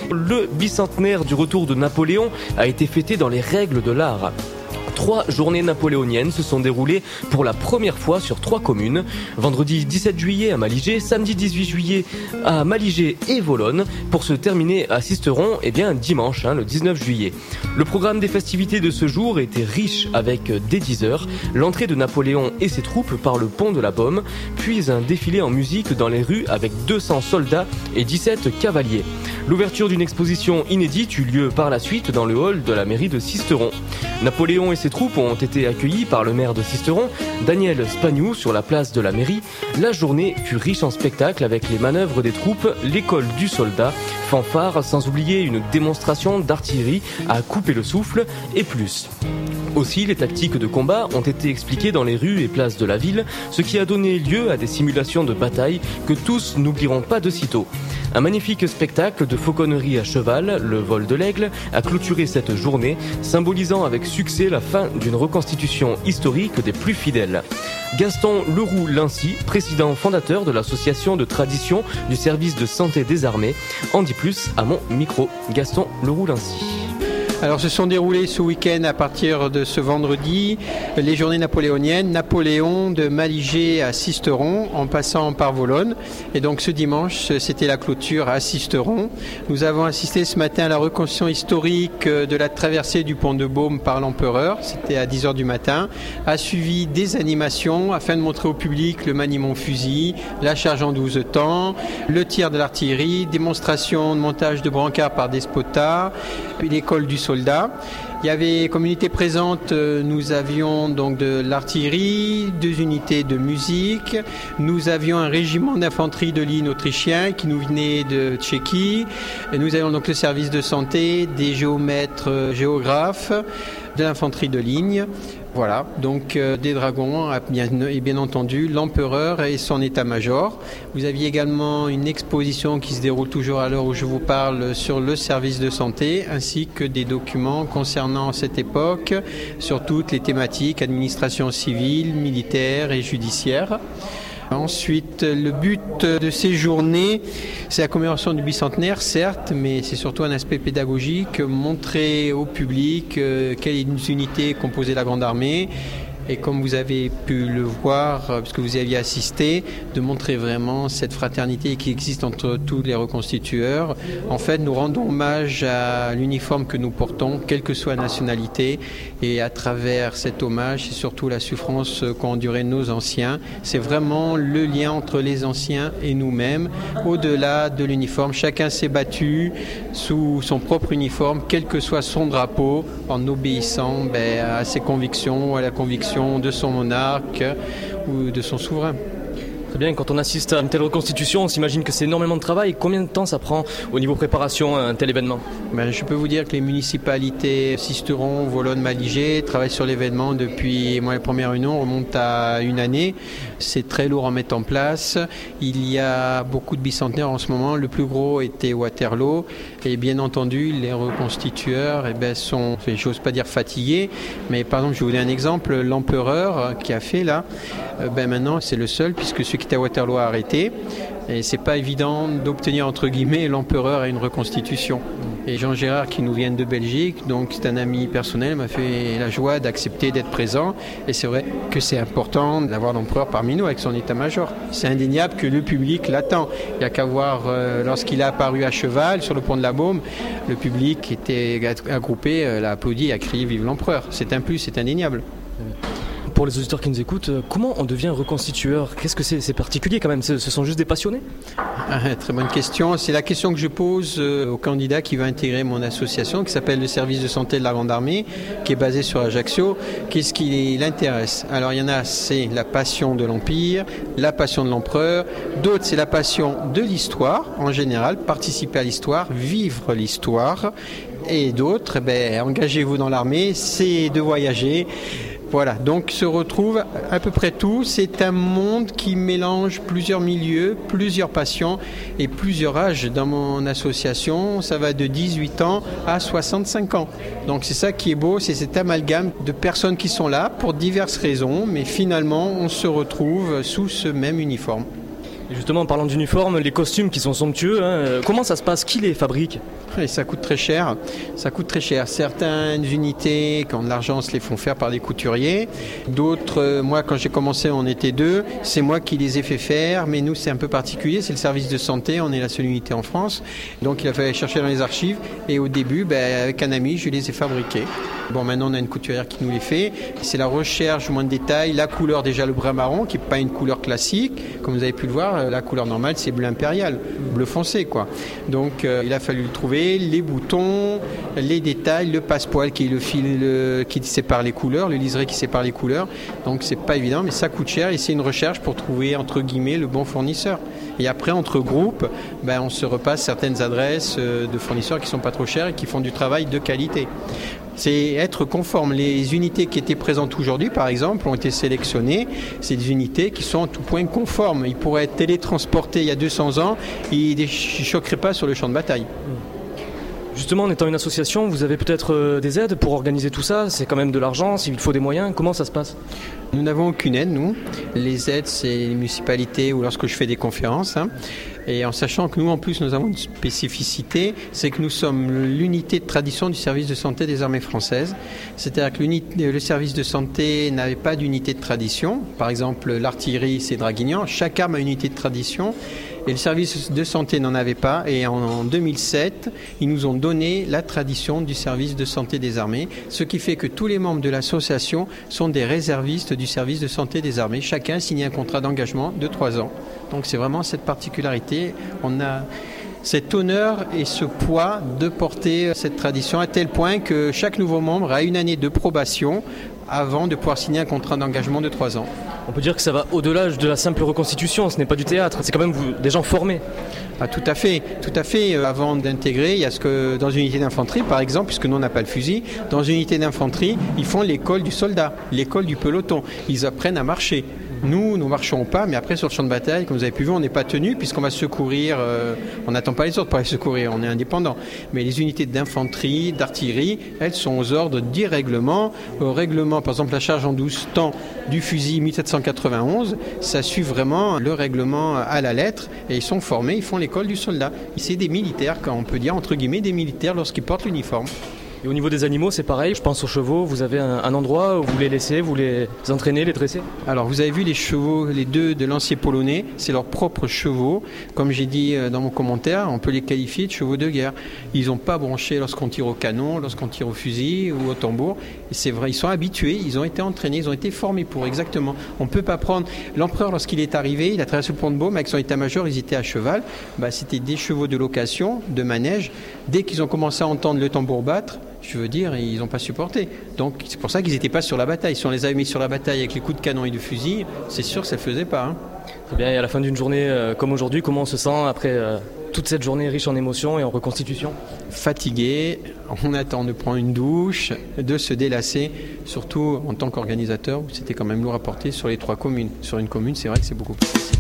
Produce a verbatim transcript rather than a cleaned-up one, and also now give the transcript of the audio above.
Le bicentenaire du retour de Napoléon a été fêté dans les règles de l'art. Trois journées napoléoniennes se sont déroulées pour la première fois sur trois communes. Vendredi dix-sept juillet à Malijai, samedi dix-huit juillet à Malijai et Volonne, pour se terminer à Sisteron eh bien, dimanche, hein, le dix-neuf juillet. Le programme des festivités de ce jour était riche avec, dès dix heures, l'entrée de Napoléon et ses troupes par le pont de la Baume, puis un défilé en musique dans les rues avec deux cents soldats et dix-sept cavaliers. L'ouverture d'une exposition inédite eut lieu par la suite dans le hall de la mairie de Sisteron. Napoléon et ses troupes ont été accueillis par le maire de Sisteron, Daniel Spagnou, sur la place de la mairie. La journée fut riche en spectacles avec les manœuvres des troupes, l'école du soldat, fanfare, sans oublier une démonstration d'artillerie à couper le souffle et plus. Aussi, les tactiques de combat ont été expliquées dans les rues et places de la ville, ce qui a donné lieu à des simulations de bataille que tous n'oublieront pas de sitôt. Un magnifique spectacle de fauconnerie à cheval, le vol de l'aigle, a clôturé cette journée, symbolisant avec succès la fin d'une reconstitution historique des plus fidèles. Gaston Leroux-Lancy, président fondateur de l'association de tradition du service de santé des armées, en dit plus à mon micro. Gaston Leroux-Lancy. Alors, se sont déroulées ce week-end à partir de ce vendredi les journées napoléoniennes. Napoléon de Malijai à Sisteron en passant par Volonne. Et donc ce dimanche, c'était la clôture à Sisteron. Nous avons assisté ce matin à la reconstitution historique de la traversée du pont de Baume par l'Empereur. C'était à dix heures du matin. A suivi des animations afin de montrer au public le maniement fusil, la charge en douze temps, le tir de l'artillerie, démonstration de montage de brancards par des spotards, puis l'école du soldat. Il y avait comme unité présente, nous avions donc de l'artillerie, deux unités de musique, nous avions un régiment d'infanterie de ligne autrichien qui nous venait de Tchéquie, et nous avions donc le service de santé, des géomètres, géographes, de l'infanterie de ligne. Voilà, donc euh, des dragons bien, et bien entendu l'empereur et son état-major. Vous aviez également une exposition qui se déroule toujours à l'heure où je vous parle sur le service de santé, ainsi que des documents concernant cette époque sur toutes les thématiques administration civile, militaire et judiciaire. Ensuite, le but de ces journées, c'est la commémoration du bicentenaire, certes, mais c'est surtout un aspect pédagogique, montrer au public euh, quelles unités composaient la Grande Armée. Et comme vous avez pu le voir, puisque vous y aviez assisté, de montrer vraiment cette fraternité qui existe entre tous les reconstitueurs. En fait, nous rendons hommage à l'uniforme que nous portons, quelle que soit la nationalité. Et à travers cet hommage, c'est surtout la souffrance qu'ont enduré nos anciens. C'est vraiment le lien entre les anciens et nous-mêmes. Au-delà de l'uniforme, chacun s'est battu sous son propre uniforme, quel que soit son drapeau, en obéissant ben, à ses convictions, à la conviction de son monarque ou de son souverain. Très bien, quand on assiste à une telle reconstitution, on s'imagine que c'est énormément de travail. Combien de temps ça prend au niveau préparation à un tel événement ? Ben, je peux vous dire que les municipalités Sisteron, Volonne, Malijai travaillent sur l'événement depuis, moi, la première réunion remonte à une année. C'est très lourd à mettre en place. Il y a beaucoup de bicentenaires en ce moment. Le plus gros était Waterloo. Et bien entendu, les reconstitueurs eh ben, sont, j'ose pas dire fatigués, mais par exemple, je vous donne un exemple. L'empereur qui a fait là, ben, maintenant, c'est le seul, puisque celui qui était à Waterloo a arrêté. Et c'est pas évident d'obtenir, entre guillemets, l'empereur à une reconstitution. Et Jean Gérard, qui nous vient de Belgique, donc c'est un ami personnel, m'a fait la joie d'accepter d'être présent. Et c'est vrai que c'est important d'avoir l'empereur parmi nous avec son état-major. C'est indéniable que le public l'attend. Il n'y a qu'à voir, euh, lorsqu'il a apparu à cheval sur le pont de la Baume, le public était agroupé, euh, l'a applaudi, a crié « Vive l'empereur ». C'est un plus, c'est indéniable. Pour les auditeurs qui nous écoutent, comment on devient reconstitueur ? Qu'est-ce que c'est ? C'est particulier quand même, ce sont juste des passionnés ? Ah, très bonne question. C'est la question que je pose au candidat qui va intégrer mon association, qui s'appelle le service de santé de la Grande Armée, qui est basé sur Ajaccio. Qu'est-ce qui l'intéresse ? Alors il y en a, c'est la passion de l'Empire, la passion de l'empereur. D'autres, c'est la passion de l'histoire, en général, participer à l'histoire, vivre l'histoire. Et d'autres, ben, engagez-vous dans l'armée, c'est de voyager. Voilà, donc se retrouve à peu près tout. C'est un monde qui mélange plusieurs milieux, plusieurs passions et plusieurs âges. Dans mon association, ça va de dix-huit ans à soixante-cinq ans. Donc c'est ça qui est beau, c'est cet amalgame de personnes qui sont là pour diverses raisons, mais finalement on se retrouve sous ce même uniforme. Et justement, en parlant d'uniformes, les costumes qui sont somptueux, hein, comment ça se passe? Qui les fabrique? Et ça coûte très cher. Ça coûte très cher. Certaines unités, quand de l'argent, se les font faire par des couturiers. D'autres, euh, moi, quand j'ai commencé, on était deux. C'est moi qui les ai fait faire. Mais nous, c'est un peu particulier. C'est le service de santé. On est la seule unité en France. Donc, il a fallu chercher dans les archives. Et au début, ben, avec un ami, je les ai fabriqués. Bon, maintenant, on a une couturière qui nous les fait. C'est la recherche, moins de détails. La couleur, déjà, le brun marron, qui n'est pas une couleur classique. Comme vous avez pu le voir, la couleur normale, c'est bleu impérial, bleu foncé, quoi. Donc, euh, il a fallu le trouver. Les boutons, les détails, le passepoil qui est le fil le, qui sépare les couleurs, le liseré qui sépare les couleurs. Donc, c'est pas évident, mais ça coûte cher et c'est une recherche pour trouver, entre guillemets, le bon fournisseur. Et après, entre groupes, ben, on se repasse certaines adresses de fournisseurs qui sont pas trop chers et qui font du travail de qualité. C'est être conforme. Les unités qui étaient présentes aujourd'hui, par exemple, ont été sélectionnées. C'est des unités qui sont en tout point conformes. Ils pourraient être télétransportés il y a deux cents ans, ils ne choqueraient pas sur le champ de bataille. Justement, en étant une association, vous avez peut-être des aides pour organiser tout ça? C'est quand même de l'argent, s'il faut des moyens. Comment ça se passe? Nous n'avons aucune aide, nous. Les aides, c'est les municipalités ou lorsque je fais des conférences. Hein. Et en sachant que nous, en plus, nous avons une spécificité, c'est que nous sommes l'unité de tradition du service de santé des armées françaises. C'est-à-dire que le service de santé n'avait pas d'unité de tradition. Par exemple, l'artillerie, c'est Draguignan. Chaque arme a une unité de tradition. Et le service de santé n'en avait pas. Et en, en deux mille sept, ils nous ont donné la tradition du service de santé des armées. Ce qui fait que tous les membres de l'association sont des réservistes du service de santé des armées. Chacun a signé un contrat d'engagement de trois ans. Donc c'est vraiment cette particularité. On a cet honneur et ce poids de porter cette tradition à tel point que chaque nouveau membre a une année de probation avant de pouvoir signer un contrat d'engagement de trois ans. On peut dire que ça va au-delà de la simple reconstitution, ce n'est pas du théâtre, c'est quand même vous, des gens formés. Ah, tout à fait, tout à fait. Euh, avant d'intégrer, il y a ce que dans une unité d'infanterie, par exemple, puisque nous on n'a pas le fusil, dans une unité d'infanterie, ils font l'école du soldat, l'école du peloton. Ils apprennent à marcher. Nous, nous ne marchons pas, mais après sur le champ de bataille, comme vous avez pu voir, on n'est pas tenu puisqu'on va secourir, euh, on n'attend pas les autres pour aller secourir, on est indépendant. Mais les unités d'infanterie, d'artillerie, elles sont aux ordres du règlement. Au règlement, par exemple, la charge en douze temps du fusil mille sept cent quatre-vingt-onze, ça suit vraiment le règlement à la lettre et ils sont formés, ils font l'école du soldat. Et c'est des militaires, quand on peut dire entre guillemets des militaires lorsqu'ils portent l'uniforme. Et au niveau des animaux, c'est pareil. Je pense aux chevaux. Vous avez un, un endroit où vous les laissez, vous les entraînez, les dressez? Alors, vous avez vu les chevaux, les deux de lanciers polonais, c'est leurs propres chevaux. Comme j'ai dit dans mon commentaire, on peut les qualifier de chevaux de guerre. Ils n'ont pas bronché lorsqu'on tire au canon, lorsqu'on tire au fusil ou au tambour. Et c'est vrai, ils sont habitués, ils ont été entraînés, ils ont été formés pour exactement. On ne peut pas prendre... L'empereur, lorsqu'il est arrivé, il a traversé le pont de Beaume avec son état-major, ils étaient à cheval. Bah, c'était des chevaux de location, de manège. Dès qu'ils ont commencé à entendre le tambour battre, je veux dire, ils n'ont pas supporté. Donc c'est pour ça qu'ils n'étaient pas sur la bataille. Si on les avait mis sur la bataille avec les coups de canon et de fusil, c'est sûr que ça ne le faisait pas. Hein. Très bien, et à la fin d'une journée euh, comme aujourd'hui, comment on se sent après euh, toute cette journée riche en émotions et en reconstitution? Fatigué, on attend de prendre une douche, de se délasser, surtout en tant qu'organisateur, où c'était quand même lourd à porter sur les trois communes. Sur une commune, c'est vrai que c'est beaucoup plus facile.